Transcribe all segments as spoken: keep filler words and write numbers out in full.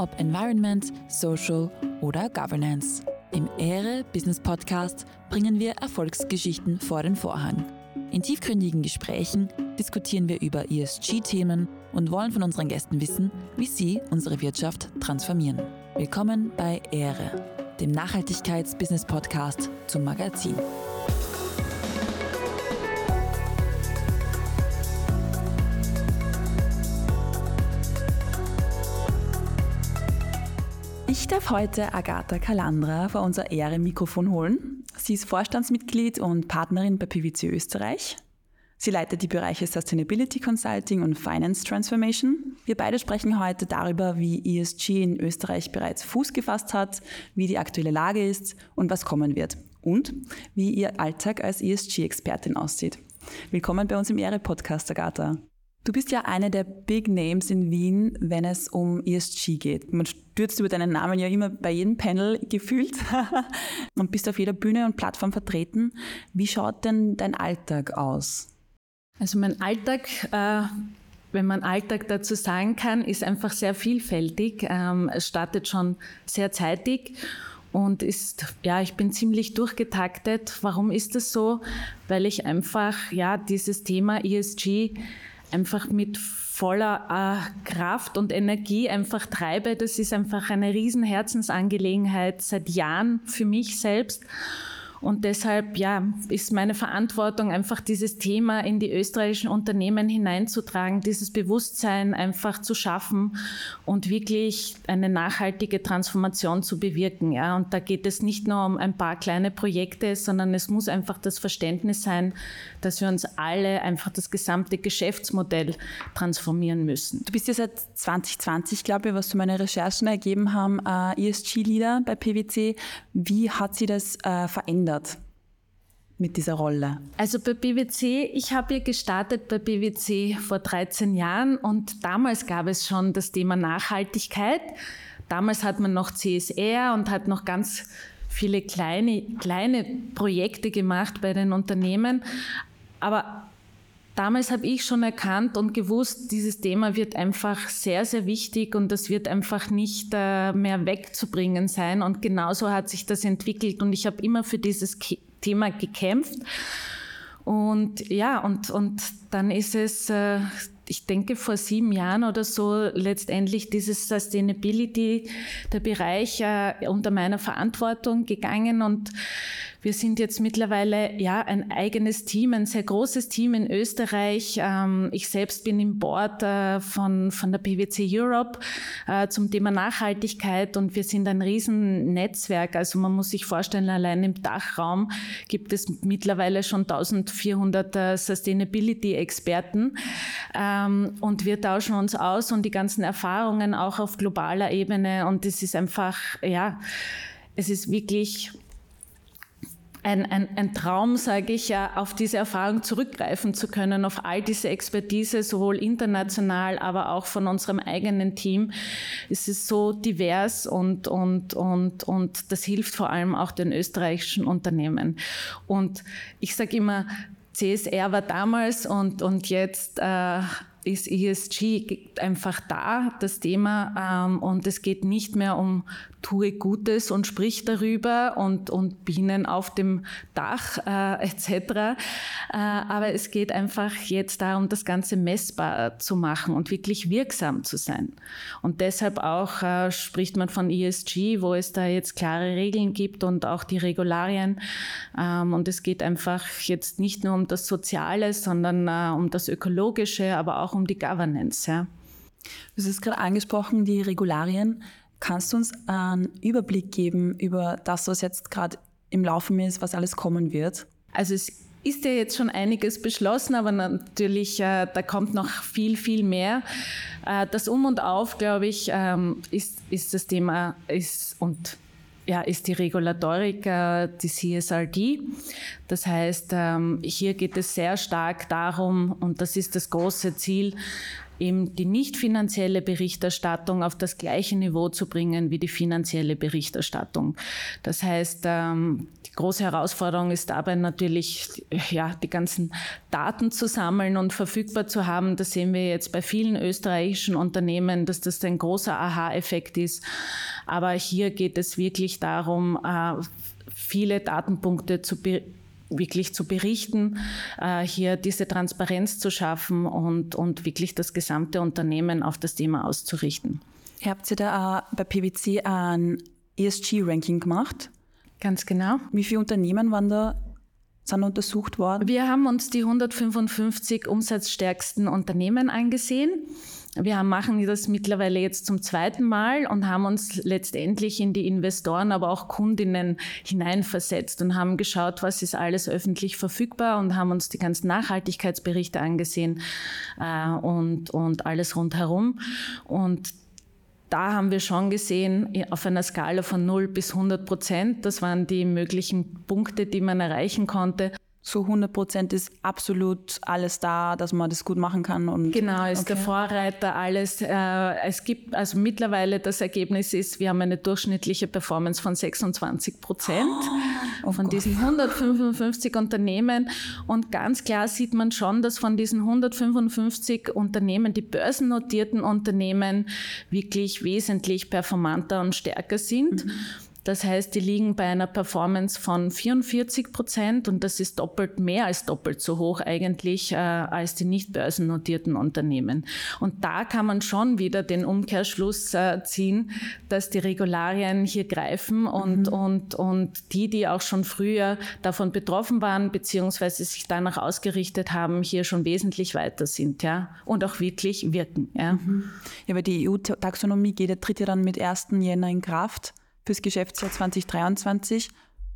ob Environment, Social oder Governance. Im Ehre Business Podcast bringen wir Erfolgsgeschichten vor den Vorhang. In tiefgründigen Gesprächen diskutieren wir über E S G-Themen und wollen von unseren Gästen wissen, wie sie unsere Wirtschaft transformieren. Willkommen bei Ehre, dem Nachhaltigkeits-Business-Podcast zum Magazin. Ich darf heute Agatha Calandra vor unser Ehre-Mikrofon holen. Sie ist Vorstandsmitglied und Partnerin bei P W C Österreich. Sie leitet die Bereiche Sustainability Consulting und Finance Transformation. Wir beide sprechen heute darüber, wie E S G in Österreich bereits Fuß gefasst hat, wie die aktuelle Lage ist und was kommen wird. Und wie ihr Alltag als E S G-Expertin aussieht. Willkommen bei uns im Ehre-Podcast, Agatha. Du bist ja eine der Big Names in Wien, wenn es um E S G geht. Man stürzt über deinen Namen ja immer bei jedem Panel gefühlt und bist auf jeder Bühne und Plattform vertreten. Wie schaut denn dein Alltag aus? Also mein Alltag, äh, wenn man Alltag dazu sagen kann, ist einfach sehr vielfältig. Ähm, es startet schon sehr zeitig und ist, ja, ich bin ziemlich durchgetaktet. Warum ist das so? Weil ich einfach, ja, dieses Thema E S G einfach mit voller äh, Kraft und Energie einfach treibe. Das ist einfach eine riesen Herzensangelegenheit seit Jahren für mich selbst. Und deshalb, ja, ist meine Verantwortung, einfach dieses Thema in die österreichischen Unternehmen hineinzutragen, dieses Bewusstsein einfach zu schaffen und wirklich eine nachhaltige Transformation zu bewirken. Ja. Und da geht es nicht nur um ein paar kleine Projekte, sondern es muss einfach das Verständnis sein, dass wir uns alle einfach das gesamte Geschäftsmodell transformieren müssen. Du bist ja seit zwanzig zwanzig, glaube ich, was so meine Recherchen ergeben haben, äh, E S G-Leader bei P W C. Wie hat sie das äh, verändert mit dieser Rolle? Also bei P W C, ich habe ja gestartet bei P W C vor dreizehn Jahren und damals gab es schon das Thema Nachhaltigkeit. Damals hat man noch C S R und hat noch ganz viele kleine, kleine Projekte gemacht bei den Unternehmen. Aber damals habe ich schon erkannt und gewusst, dieses Thema wird einfach sehr, sehr wichtig und das wird einfach nicht äh, mehr wegzubringen sein. Und genauso hat sich das entwickelt und ich habe immer für dieses Ke- Thema gekämpft. Und ja, und, und dann ist es, äh, ich denke, vor sieben Jahren oder so letztendlich dieses Sustainability, der Bereich äh, unter meiner Verantwortung gegangen und wir sind jetzt mittlerweile ja ein eigenes Team, ein sehr großes Team in Österreich. Ähm, ich selbst bin im Board äh, von, von der P W C Europe äh, zum Thema Nachhaltigkeit und wir sind ein Riesennetzwerk. Also man muss sich vorstellen, allein im Dachraum gibt es mittlerweile schon eintausendvierhundert äh, Sustainability-Experten ähm, und wir tauschen uns aus und die ganzen Erfahrungen auch auf globaler Ebene und es ist einfach, ja, es ist wirklich Ein, ein, ein Traum, sage ich ja, auf diese Erfahrung zurückgreifen zu können, auf all diese Expertise, sowohl international, aber auch von unserem eigenen Team. Es ist so divers und, und, und, und das hilft vor allem auch den österreichischen Unternehmen. Und ich sage immer, C S R war damals und, und jetzt äh, ist E S G einfach da, das Thema, ähm, und es geht nicht mehr um tue Gutes und sprich darüber und, und Bienen auf dem Dach äh, et cetera. Äh, aber es geht einfach jetzt darum, das Ganze messbar zu machen und wirklich wirksam zu sein. Und deshalb auch äh, spricht man von E S G, wo es da jetzt klare Regeln gibt und auch die Regularien. Ähm, und es geht einfach jetzt nicht nur um das Soziale, sondern äh, um das Ökologische, aber auch um die Governance. Ja. Du hast es gerade angesprochen, die Regularien. Kannst du uns einen Überblick geben über das, was jetzt gerade im Laufen ist, was alles kommen wird? Also es ist ja jetzt schon einiges beschlossen, aber natürlich, äh, da kommt noch viel, viel mehr. Äh, das Um und Auf, glaube ich, ähm, ist, ist das Thema ist und ja, ist die Regulatorik, äh, die C S R D. Das heißt, ähm, hier geht es sehr stark darum, und das ist das große Ziel, eben die nicht finanzielle Berichterstattung auf das gleiche Niveau zu bringen wie die finanzielle Berichterstattung. Das heißt, ähm, die große Herausforderung ist dabei natürlich, ja, die ganzen Daten zu sammeln und verfügbar zu haben. Das sehen wir jetzt bei vielen österreichischen Unternehmen, dass das ein großer Aha-Effekt ist. Aber hier geht es wirklich darum, äh, viele Datenpunkte zu be- wirklich zu berichten, äh, hier diese Transparenz zu schaffen und, und wirklich das gesamte Unternehmen auf das Thema auszurichten. Habt ihr da auch bei P W C ein E S G-Ranking gemacht? Ganz genau. Wie viele Unternehmen waren da, sind untersucht worden? Wir haben uns die hundertfünfundfünfzig umsatzstärksten Unternehmen angesehen. Wir machen das mittlerweile jetzt zum zweiten Mal und haben uns letztendlich in die Investoren, aber auch Kundinnen hineinversetzt und haben geschaut, was ist alles öffentlich verfügbar und haben uns die ganzen Nachhaltigkeitsberichte angesehen äh, und, und alles rundherum. Und da haben wir schon gesehen, auf einer Skala von null bis hundert Prozent, das waren die möglichen Punkte, die man erreichen konnte. So hundert Prozent ist absolut alles da, dass man das gut machen kann. Und genau, ist okay. der Vorreiter, alles. Äh, es gibt, also mittlerweile das Ergebnis ist, wir haben eine durchschnittliche Performance von sechsundzwanzig Prozent oh, oh von Gott. diesen hundertfünfundfünfzig Unternehmen. Und ganz klar sieht man schon, dass von diesen hundertfünfundfünfzig Unternehmen, die börsennotierten Unternehmen, wirklich wesentlich performanter und stärker sind. Mhm. Das heißt, die liegen bei einer Performance von vierundvierzig Prozent und das ist doppelt, mehr als doppelt so hoch eigentlich äh, als die nicht börsennotierten Unternehmen. Und da kann man schon wieder den Umkehrschluss äh, ziehen, dass die Regularien hier greifen und, mhm. und, und die, die auch schon früher davon betroffen waren, beziehungsweise sich danach ausgerichtet haben, hier schon wesentlich weiter sind, ja, und auch wirklich wirken, ja. Mhm. Ja, aber die E U-Taxonomie geht, tritt ja dann mit ersten Jänner in Kraft fürs Geschäftsjahr zwanzig dreiundzwanzig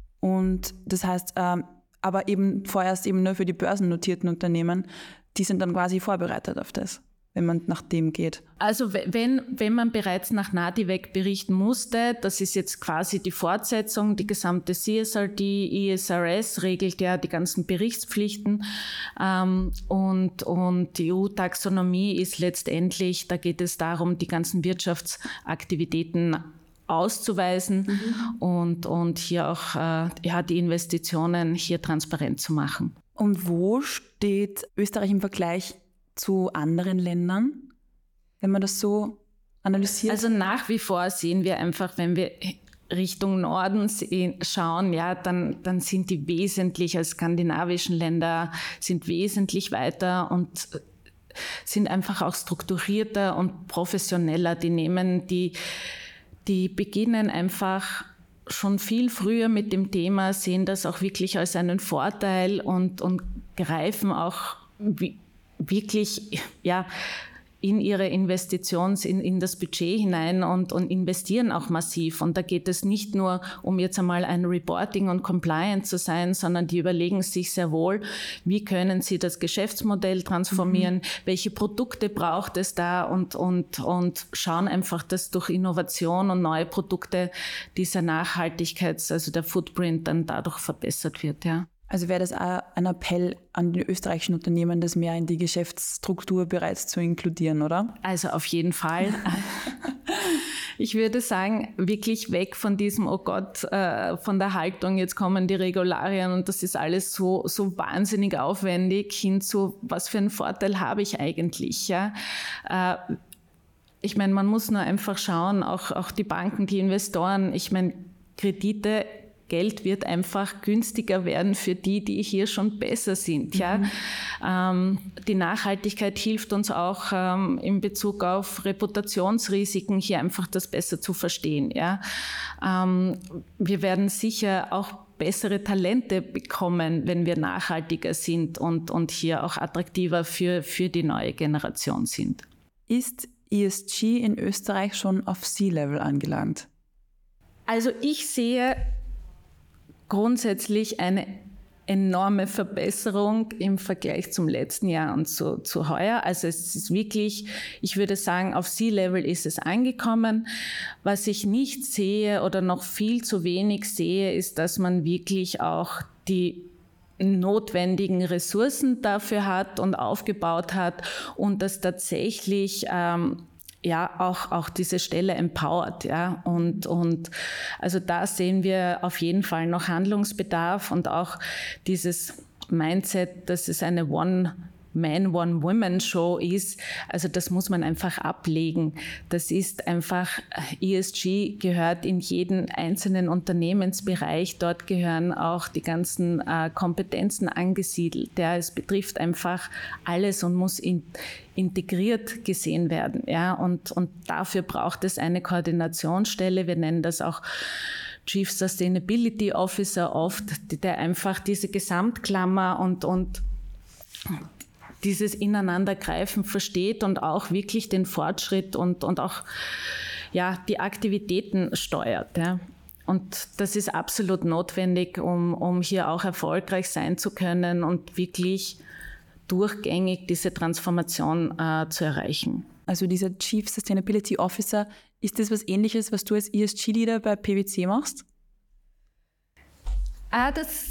und das heißt, ähm, aber eben vorerst eben nur für die börsennotierten Unternehmen, die sind dann quasi vorbereitet auf das, wenn man nach dem geht. Also wenn, wenn man bereits nach NADIVEC berichten musste, das ist jetzt quasi die Fortsetzung, die gesamte C S R D, I S R S regelt ja die ganzen Berichtspflichten ähm, und, und die E U-Taxonomie ist letztendlich, da geht es darum, die ganzen Wirtschaftsaktivitäten auszuweisen mhm. und, und hier auch äh, ja, die Investitionen hier transparent zu machen. Und wo steht Österreich im Vergleich zu anderen Ländern, wenn man das so analysiert? Also nach wie vor sehen wir einfach, wenn wir Richtung Norden schauen, ja, dann, dann sind die wesentlich, als skandinavischen Länder, sind wesentlich weiter und sind einfach auch strukturierter und professioneller. Die nehmen die Die beginnen einfach schon viel früher mit dem Thema, sehen das auch wirklich als einen Vorteil und, und greifen auch wirklich, ja, in ihre Investitions, in, in das Budget hinein und, und investieren auch massiv. Und da geht es nicht nur um jetzt einmal ein Reporting und Compliance zu sein, sondern die überlegen sich sehr wohl, wie können sie das Geschäftsmodell transformieren, mhm. welche Produkte braucht es da und, und, und schauen einfach, dass durch Innovation und neue Produkte dieser Nachhaltigkeits-, also der Footprint dann dadurch verbessert wird, ja. Also wäre das auch ein Appell an die österreichischen Unternehmen, das mehr in die Geschäftsstruktur bereits zu inkludieren, oder? Also auf jeden Fall. Ich würde sagen, wirklich weg von diesem, oh Gott, äh, von der Haltung, jetzt kommen die Regularien und das ist alles so, so wahnsinnig aufwendig, hin zu, was für einen Vorteil habe ich eigentlich, ja? Äh, ich meine, man muss nur einfach schauen, auch, auch die Banken, die Investoren, ich meine, Kredite, Geld wird einfach günstiger werden für die, die hier schon besser sind. Ja? Mhm. Ähm, die Nachhaltigkeit hilft uns auch ähm, in Bezug auf Reputationsrisiken, hier einfach das besser zu verstehen. Ja? Ähm, wir werden sicher auch bessere Talente bekommen, wenn wir nachhaltiger sind und, und hier auch attraktiver für, für die neue Generation sind. Ist E S G in Österreich schon auf C-Level angelangt? Also ich sehe grundsätzlich eine enorme Verbesserung im Vergleich zum letzten Jahr und zu, zu heuer. Also es ist wirklich, ich würde sagen, auf C-Level ist es angekommen. Was ich nicht sehe oder noch viel zu wenig sehe, ist, dass man wirklich auch die notwendigen Ressourcen dafür hat und aufgebaut hat und das tatsächlich ähm, ja auch, auch diese Stelle empowert. Ja? Und, und also da sehen wir auf jeden Fall noch Handlungsbedarf und auch dieses Mindset, dass es eine One Man, One Woman Show ist. Also das muss man einfach ablegen. Das ist einfach, E S G gehört in jeden einzelnen Unternehmensbereich. Dort gehören auch die ganzen äh, Kompetenzen angesiedelt. Ja, es betrifft einfach alles und muss in, integriert gesehen werden. Ja, und, und dafür braucht es eine Koordinationsstelle. Wir nennen das auch Chief Sustainability Officer oft, der einfach diese Gesamtklammer und, und dieses Ineinandergreifen versteht und auch wirklich den Fortschritt und, und auch ja, die Aktivitäten steuert. Ja. Und das ist absolut notwendig, um, um hier auch erfolgreich sein zu können und wirklich durchgängig diese Transformation äh, zu erreichen. Also dieser Chief Sustainability Officer, ist das was Ähnliches, was du als E S G-Leader bei P W C machst? Ah, das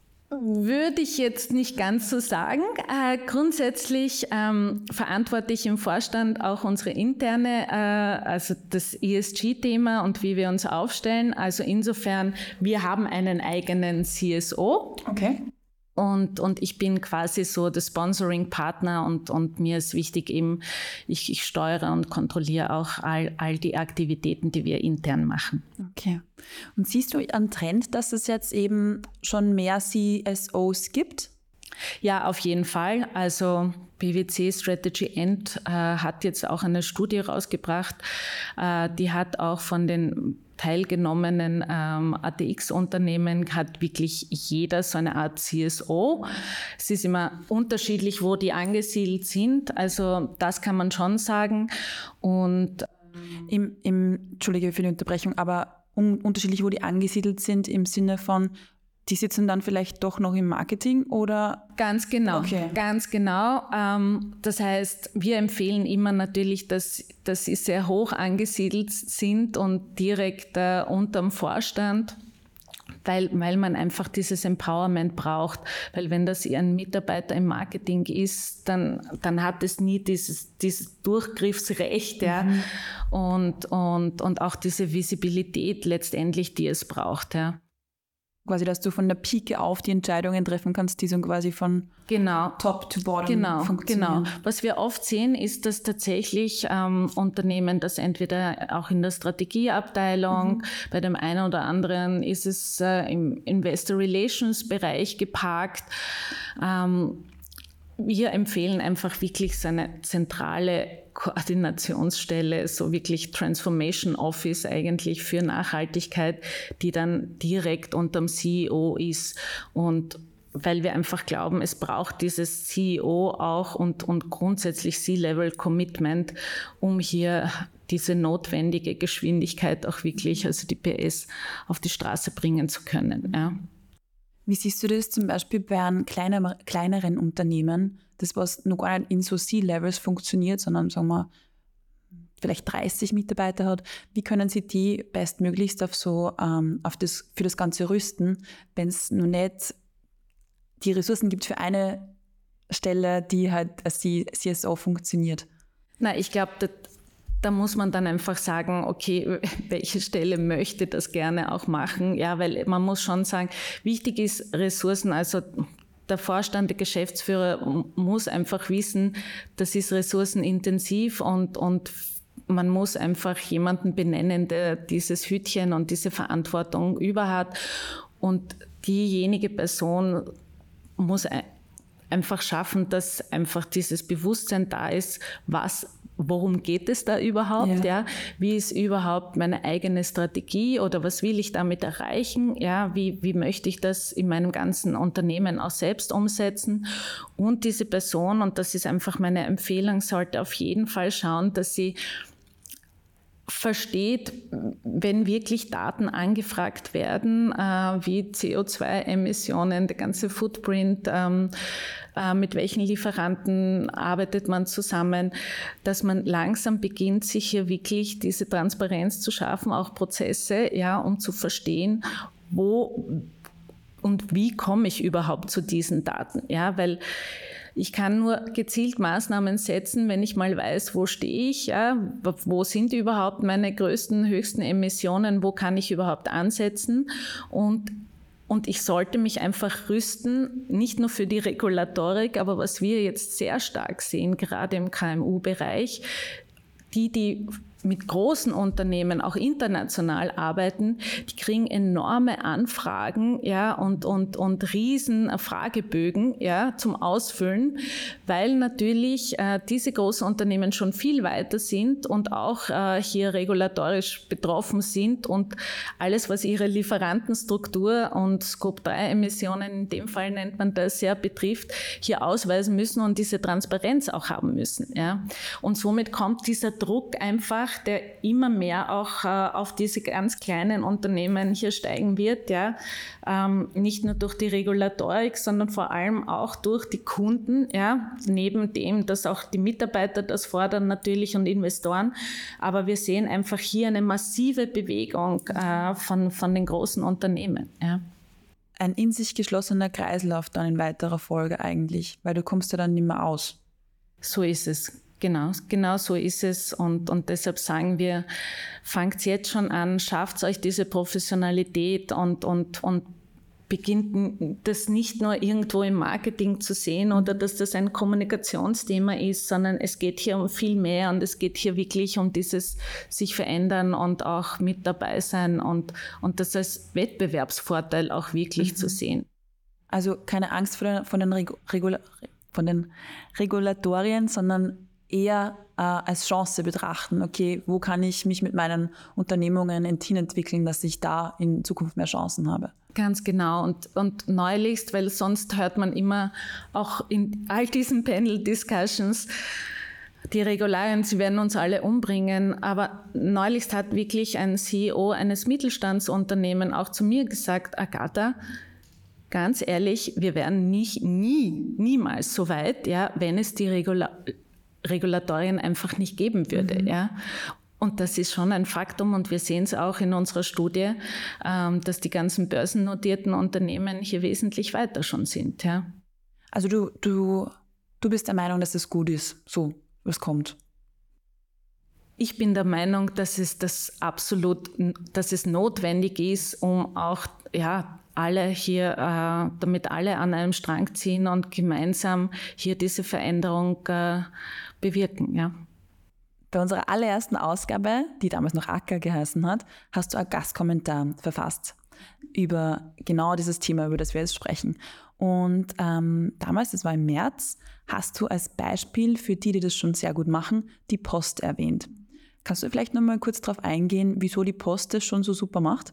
würde ich jetzt nicht ganz so sagen. Äh, grundsätzlich ähm, verantworte ich im Vorstand auch unsere interne, äh, also das E S G-Thema und wie wir uns aufstellen. Also insofern, wir haben einen eigenen C S O. Okay. Und, und ich bin quasi so der Sponsoring-Partner und, und mir ist wichtig eben, ich, ich steuere und kontrolliere auch all, all die Aktivitäten, die wir intern machen. Okay. Und siehst du einen Trend, dass es jetzt eben schon mehr C S Os gibt? Ja, auf jeden Fall. Also P W C Strategy End äh, hat jetzt auch eine Studie rausgebracht, äh, die hat auch von den teilgenommenen ähm, A T X-Unternehmen hat wirklich jeder so eine Art C S O. Es ist immer unterschiedlich, wo die angesiedelt sind. Also das kann man schon sagen. Und Im, im, Entschuldige für die Unterbrechung, aber un, unterschiedlich, wo die angesiedelt sind im Sinne von, die sitzen dann vielleicht doch noch im Marketing oder? Ganz genau, okay. ganz genau. Ähm, das heißt, wir empfehlen immer natürlich, dass, dass sie sehr hoch angesiedelt sind und direkt äh, unterm Vorstand, weil, weil man einfach dieses Empowerment braucht. Weil wenn das ein Mitarbeiter im Marketing ist, dann, dann hat es nie dieses, dieses Durchgriffsrecht, ja, mhm. und, und, und auch diese Visibilität letztendlich, die es braucht, ja. Quasi, dass du von der Pike auf die Entscheidungen treffen kannst, die so quasi von genau. top to bottom genau, funktionieren. Genau. Was wir oft sehen, ist, dass tatsächlich ähm, Unternehmen das entweder auch in der Strategieabteilung, mhm. bei dem einen oder anderen ist es äh, im Investor Relations Bereich geparkt. Ähm, wir empfehlen einfach wirklich so eine zentrale Koordinationsstelle, so wirklich Transformation Office eigentlich für Nachhaltigkeit, die dann direkt unterm C E O ist. Und weil wir einfach glauben, es braucht dieses C E O auch und, und grundsätzlich C-Level Commitment, um hier diese notwendige Geschwindigkeit auch wirklich, also die P S, auf die Straße bringen zu können. Ja. Wie siehst du das zum Beispiel bei einem kleiner, kleineren Unternehmen, das was noch gar nicht in so C-Levels funktioniert, sondern sagen wir vielleicht dreißig Mitarbeiter hat? Wie können sie die bestmöglichst auf so ähm, auf das, für das Ganze rüsten, wenn es noch nicht die Ressourcen gibt für eine Stelle, die halt als C S O funktioniert? Na, ich glaube, da muss man dann einfach sagen, okay, welche Stelle möchte das gerne auch machen? Ja, weil man muss schon sagen, wichtig ist Ressourcen, also der Vorstand, der Geschäftsführer muss einfach wissen, das ist ressourcenintensiv und, und man muss einfach jemanden benennen, der dieses Hütchen und diese Verantwortung über hat. Und diejenige Person muss einfach schaffen, dass einfach dieses Bewusstsein da ist, was worum geht es da überhaupt? Ja. Ja? Wie ist überhaupt meine eigene Strategie oder was will ich damit erreichen? Ja, wie, wie möchte ich das in meinem ganzen Unternehmen auch selbst umsetzen? Und diese Person, und das ist einfach meine Empfehlung, sollte auf jeden Fall schauen, dass sie versteht, wenn wirklich Daten angefragt werden, äh, wie C O zwei Emissionen, der ganze Footprint, ähm, äh, mit welchen Lieferanten arbeitet man zusammen, dass man langsam beginnt, sich hier wirklich diese Transparenz zu schaffen, auch Prozesse, ja, um zu verstehen, wo und wie komme ich überhaupt zu diesen Daten? Ja, weil ich kann nur gezielt Maßnahmen setzen, wenn ich mal weiß, wo stehe ich, ja, wo sind überhaupt meine größten, höchsten Emissionen, wo kann ich überhaupt ansetzen und Und ich sollte mich einfach rüsten, nicht nur für die Regulatorik, aber was wir jetzt sehr stark sehen, gerade im K M U-Bereich, die, die mit großen Unternehmen auch international arbeiten, die kriegen enorme Anfragen, ja, und, und, und riesen Fragebögen, ja, zum Ausfüllen, weil natürlich äh, diese großen Unternehmen schon viel weiter sind und auch äh, hier regulatorisch betroffen sind und alles, was ihre Lieferantenstruktur und Scope drei Emissionen, in dem Fall nennt man das ja, betrifft, hier ausweisen müssen und diese Transparenz auch haben müssen, ja. Und somit kommt dieser Druck einfach, der immer mehr auch äh, auf diese ganz kleinen Unternehmen hier steigen wird, ja, ähm, nicht nur durch die Regulatorik, sondern vor allem auch durch die Kunden, ja, neben dem, dass auch die Mitarbeiter das fordern natürlich und Investoren, aber wir sehen einfach hier eine massive Bewegung äh, von, von den großen Unternehmen, ja. Ein in sich geschlossener Kreislauf dann in weiterer Folge eigentlich, weil du kommst ja dann nicht mehr aus. So ist es. Genau, genau so ist es und, und deshalb sagen wir, fangt jetzt schon an, schafft euch diese Professionalität und, und, und beginnt das nicht nur irgendwo im Marketing zu sehen oder dass das ein Kommunikationsthema ist, sondern es geht hier um viel mehr und es geht hier wirklich um dieses sich verändern und auch mit dabei sein und, und das als Wettbewerbsvorteil auch wirklich mhm. zu sehen. Also keine Angst vor den, von den, Regula- von den Regulatorien, sondern eher äh, als Chance betrachten. Okay, wo kann ich mich mit meinen Unternehmungen hin entwickeln, dass ich da in Zukunft mehr Chancen habe? Ganz genau. Und, und neulichst, weil sonst hört man immer auch in all diesen Panel-Discussions, die Regularien, sie werden uns alle umbringen. Aber neulichst hat wirklich ein C E O eines Mittelstandsunternehmens auch zu mir gesagt, Agatha, ganz ehrlich, wir wären nicht, nie, niemals so weit, ja, wenn es die Regularien Regulatorien einfach nicht geben würde. Mhm. Ja. Und das ist schon ein Faktum und wir sehen es auch in unserer Studie, ähm, dass die ganzen börsennotierten Unternehmen hier wesentlich weiter schon sind. Ja. Also du, du, du bist der Meinung, dass es gut ist, so was kommt? Ich bin der Meinung, dass es das absolut, dass es notwendig ist, um auch, ja, alle hier, äh, damit alle an einem Strang ziehen und gemeinsam hier diese Veränderung äh, bewirken. Ja. Bei unserer allerersten Ausgabe, die damals noch A C C A geheißen hat, hast du einen Gastkommentar verfasst über genau dieses Thema, über das wir jetzt sprechen. Und ähm, damals, das war im März, hast du als Beispiel für die, die das schon sehr gut machen, die Post erwähnt. Kannst du vielleicht noch mal kurz darauf eingehen, wieso die Post das schon so super macht?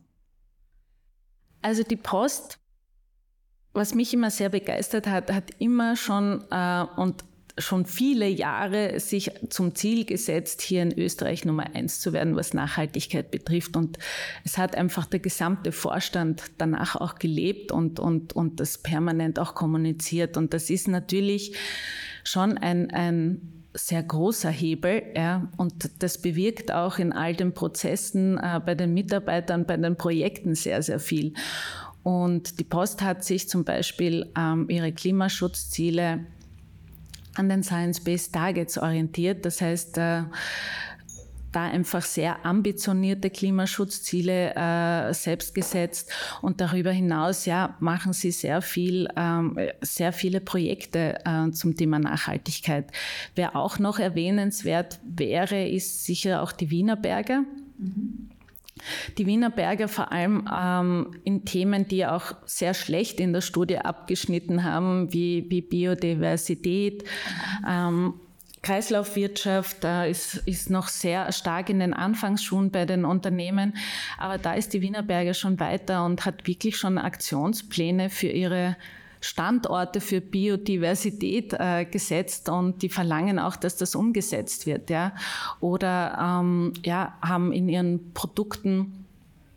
Also die Post, was mich immer sehr begeistert hat, hat immer schon äh, und schon viele Jahre sich zum Ziel gesetzt, hier in Österreich Nummer eins zu werden, was Nachhaltigkeit betrifft. Und es hat einfach der gesamte Vorstand danach auch gelebt und, und, und das permanent auch kommuniziert. Und das ist natürlich schon ein, ein sehr großer Hebel, ja, und das bewirkt auch in all den Prozessen äh, bei den Mitarbeitern, bei den Projekten sehr, sehr viel. Und die Post hat sich zum Beispiel ähm, ihre Klimaschutzziele an den Science-Based Targets orientiert. Das heißt, äh, da einfach sehr ambitionierte Klimaschutzziele äh, selbst gesetzt und darüber hinaus ja, machen sie sehr viel, ähm, sehr viele Projekte äh, zum Thema Nachhaltigkeit. Wer auch noch erwähnenswert wäre, ist sicher auch die Wienerberger. Mhm. Die Wienerberger vor allem ähm, in Themen, die auch sehr schlecht in der Studie abgeschnitten haben, wie, wie Biodiversität, ähm, Kreislaufwirtschaft, da ist, ist noch sehr stark in den Anfangsschuhen bei den Unternehmen, aber da ist die Wienerberger schon weiter und hat wirklich schon Aktionspläne für ihre Standorte für Biodiversität äh, gesetzt und die verlangen auch, dass das umgesetzt wird. Ja? Oder ähm, ja, haben in ihren Produkten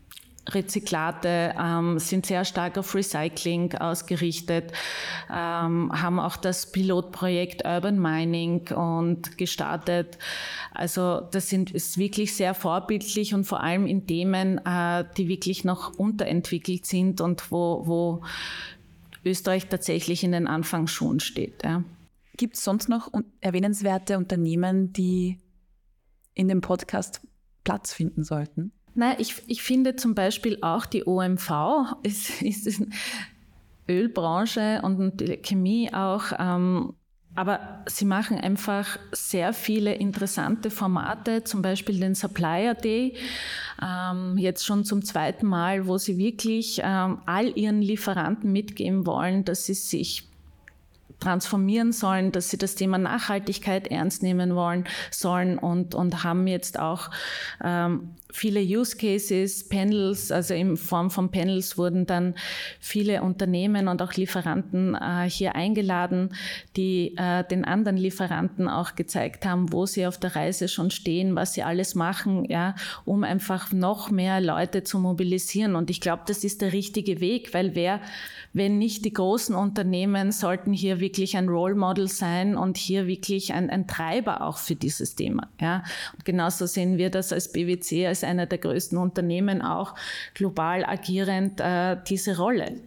Rezyklate, ähm, sind sehr stark auf Recycling ausgerichtet, ähm, haben auch das Pilotprojekt Urban Mining und gestartet. Also das sind, ist wirklich sehr vorbildlich und vor allem in Themen, äh, die wirklich noch unterentwickelt sind und wo, wo Österreich tatsächlich in den Anfangsschuhen steht. Ja. Gibt es sonst noch erwähnenswerte Unternehmen, die in dem Podcast Platz finden sollten? Nein, ich, ich finde zum Beispiel auch die O M V, ist, ist eine Ölbranche und die Chemie auch, ähm, aber sie machen einfach sehr viele interessante Formate, zum Beispiel den Supplier Day, ähm, jetzt schon zum zweiten Mal, wo sie wirklich ähm, all ihren Lieferanten mitgeben wollen, dass sie sich transformieren sollen, dass sie das Thema Nachhaltigkeit ernst nehmen wollen sollen und, und haben jetzt auch ähm, viele Use Cases, Panels, also in Form von Panels wurden dann viele Unternehmen und auch Lieferanten äh, hier eingeladen, die äh, den anderen Lieferanten auch gezeigt haben, wo sie auf der Reise schon stehen, was sie alles machen, ja, um einfach noch mehr Leute zu mobilisieren. Und ich glaube, das ist der richtige Weg, weil wer, wenn nicht die großen Unternehmen, sollten hier wirklich ein Role Model sein und hier wirklich ein, ein Treiber auch für dieses Thema. Ja. Und genauso sehen wir das als B W C, als einer der größten Unternehmen auch global agierend äh, diese Rolle.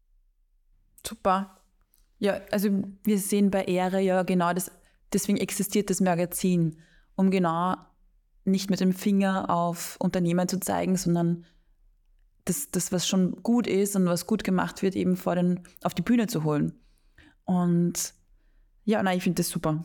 Super. Ja, also wir sehen bei Ehre ja genau das, deswegen existiert das Magazin, um genau nicht mit dem Finger auf Unternehmen zu zeigen, sondern das, das, was schon gut ist und was gut gemacht wird, eben vor den, auf die Bühne zu holen. Und ja, nein, ich finde das super.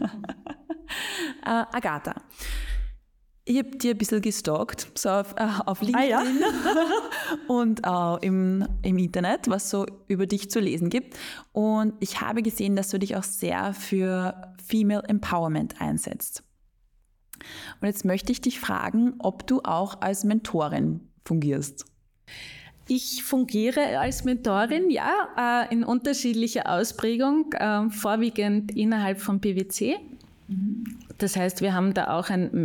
äh, Agatha, ich habe dir ein bisschen gestalkt, so auf, äh, auf LinkedIn ah, ja. und auch im, im Internet, was so über dich zu lesen gibt. Und ich habe gesehen, dass du dich auch sehr für Female Empowerment einsetzt. Und jetzt möchte ich dich fragen, ob du auch als Mentorin fungierst. Ich fungiere als Mentorin, ja, in unterschiedlicher Ausprägung, vorwiegend innerhalb von P W C. Das heißt, wir haben da auch ein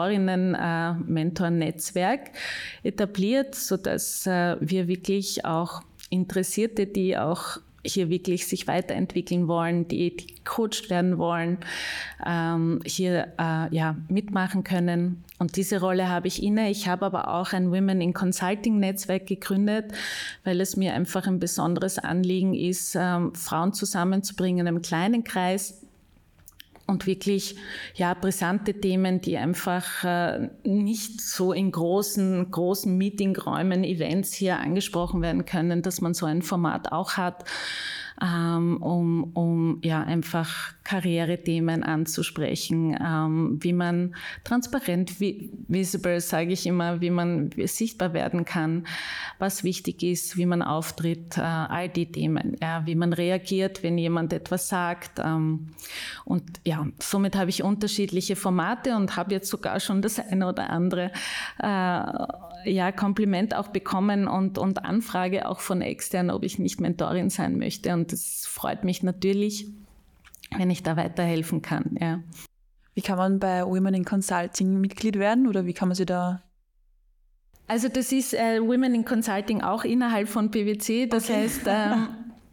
Mentorinnen-Mentor-Netzwerk etabliert, sodass wir wirklich auch Interessierte, die auch hier wirklich sich weiterentwickeln wollen, die, die gecoacht werden wollen, ähm, hier äh, ja, mitmachen können. Und diese Rolle habe ich inne. Ich habe aber auch ein Women in Consulting Netzwerk gegründet, weil es mir einfach ein besonderes Anliegen ist, ähm, Frauen zusammenzubringen in einem kleinen Kreis, und wirklich ja, brisante Themen, die einfach äh, nicht so in großen, großen Meetingräumen, Events hier angesprochen werden können, dass man so ein Format auch hat, ähm, um, um ja, einfach Karrierethemen anzusprechen, ähm, wie man transparent, vi- visible, sage ich immer, wie man sichtbar werden kann, was wichtig ist, wie man auftritt, äh, all die Themen, ja, wie man reagiert, wenn jemand etwas sagt. Ähm, und ja, somit habe ich unterschiedliche Formate und habe jetzt sogar schon das eine oder andere äh, ja, Kompliment auch bekommen und, und Anfrage auch von extern, ob ich nicht Mentorin sein möchte. Und das freut mich natürlich, wenn ich da weiterhelfen kann. Ja. Wie kann man bei Women in Consulting Mitglied werden oder wie kann man sich da... Also das ist äh, Women in Consulting auch innerhalb von P W C. Das okay. heißt, ähm,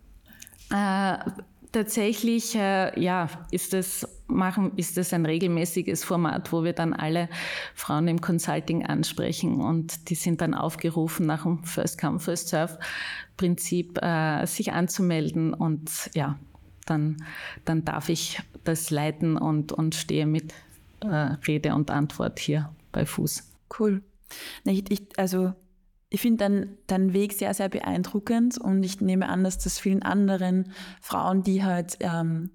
äh, tatsächlich äh, ja, ist das, machen, ist das ein regelmäßiges Format, wo wir dann alle Frauen im Consulting ansprechen und die sind dann aufgerufen, nach dem First Come, First Serve Prinzip äh, sich anzumelden und ja, dann, dann darf ich das leiten und, und stehe mit äh, Rede und Antwort hier bei Fuß. Cool. Ich, ich, also ich finde deinen dein Weg sehr, sehr beeindruckend und ich nehme an, dass das vielen anderen Frauen, die halt ähm,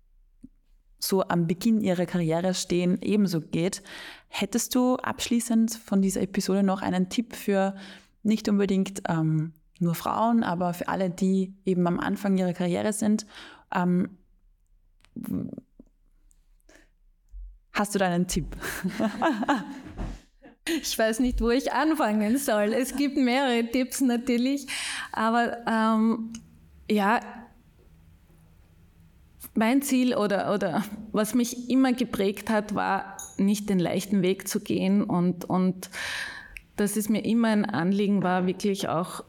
so am Beginn ihrer Karriere stehen, ebenso geht. Hättest du abschließend von dieser Episode noch einen Tipp für nicht unbedingt ähm, nur Frauen, aber für alle, die eben am Anfang ihrer Karriere sind? Ähm, hast du da einen Tipp? Ich weiß nicht, wo ich anfangen soll. Es gibt mehrere Tipps natürlich, aber ähm, ja, mein Ziel oder, oder was mich immer geprägt hat, war, nicht den leichten Weg zu gehen und, und dass es mir immer ein Anliegen war, wirklich auch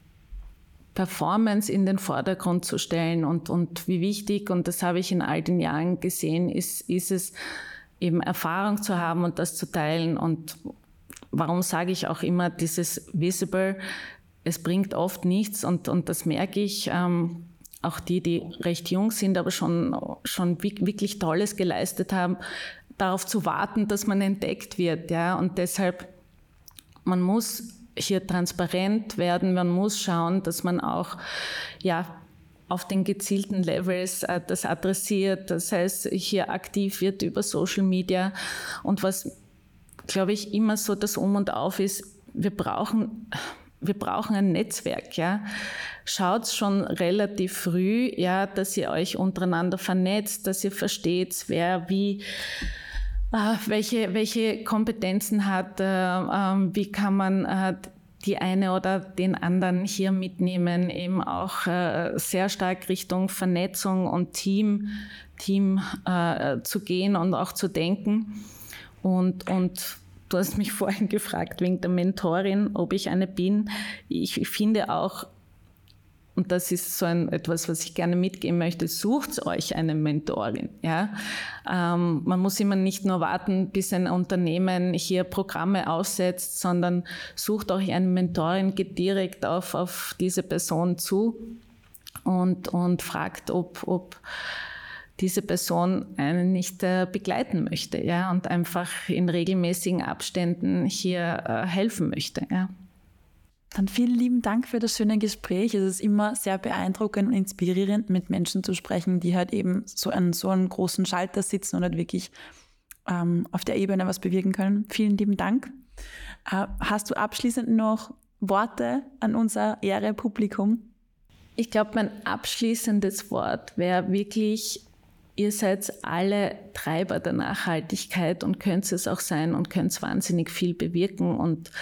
Performance in den Vordergrund zu stellen und, und wie wichtig, und das habe ich in all den Jahren gesehen, ist, ist es eben Erfahrung zu haben und das zu teilen. Und warum sage ich auch immer dieses Visible, es bringt oft nichts, und, und das merke ich, ähm, auch die, die recht jung sind, aber schon, schon wirklich Tolles geleistet haben, darauf zu warten, dass man entdeckt wird. Ja? Und deshalb, man muss hier transparent werden, man muss schauen, dass man auch ja, auf den gezielten Levels äh, das adressiert, das heißt, hier aktiv wird über Social Media. Und was, glaube ich, immer so das Um und Auf ist, wir brauchen, wir brauchen ein Netzwerk. Ja? Schaut schon relativ früh, ja, dass ihr euch untereinander vernetzt, dass ihr versteht, wer wie Welche, welche Kompetenzen hat, äh, äh, wie kann man äh, die eine oder den anderen hier mitnehmen, eben auch äh, sehr stark Richtung Vernetzung und Team, Team äh, zu gehen und auch zu denken. Und, und du hast mich vorhin gefragt wegen der Mentorin, ob ich eine bin. Ich, ich finde auch, und das ist so ein, etwas, was ich gerne mitgeben möchte, sucht euch eine Mentorin. Ja? Ähm, man muss immer nicht nur warten, bis ein Unternehmen hier Programme aussetzt, sondern sucht euch eine Mentorin, geht direkt auf, auf diese Person zu und, und fragt, ob, ob diese Person einen nicht äh, begleiten möchte, ja? Und einfach in regelmäßigen Abständen hier äh, helfen möchte. Ja? Dann vielen lieben Dank für das schöne Gespräch. Es ist immer sehr beeindruckend und inspirierend, mit Menschen zu sprechen, die halt eben so an so einem großen Schalter sitzen und halt wirklich ähm, auf der Ebene was bewirken können. Vielen lieben Dank. Äh, hast du abschließend noch Worte an unser Ehre-Publikum? Ich glaube, mein abschließendes Wort wäre wirklich, ihr seid alle Treiber der Nachhaltigkeit und könnt es auch sein und könnt wahnsinnig viel bewirken, und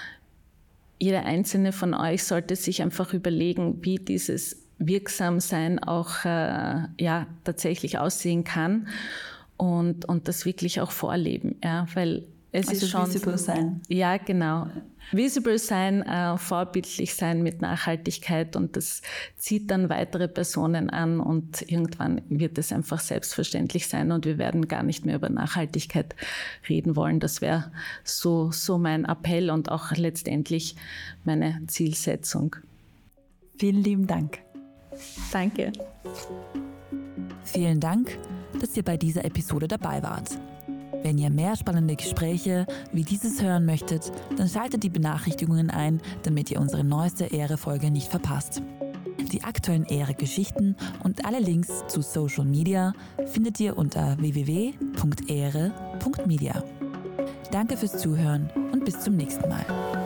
jeder einzelne von euch sollte sich einfach überlegen, wie dieses Wirksamsein auch äh, ja, tatsächlich aussehen kann, und, und das wirklich auch vorleben. Ja, weil es also ist schon visible sein. Ja, genau. Visible sein, äh, vorbildlich sein mit Nachhaltigkeit, und das zieht dann weitere Personen an, und irgendwann wird es einfach selbstverständlich sein und wir werden gar nicht mehr über Nachhaltigkeit reden wollen. Das wäre so, so mein Appell und auch letztendlich meine Zielsetzung. Vielen lieben Dank. Danke. Vielen Dank, dass ihr bei dieser Episode dabei wart. Wenn ihr mehr spannende Gespräche wie dieses hören möchtet, dann schaltet die Benachrichtigungen ein, damit ihr unsere neueste Ehre-Folge nicht verpasst. Die aktuellen Ehre-Geschichten und alle Links zu Social Media findet ihr unter w w w punkt ehre punkt media. Danke fürs Zuhören und bis zum nächsten Mal.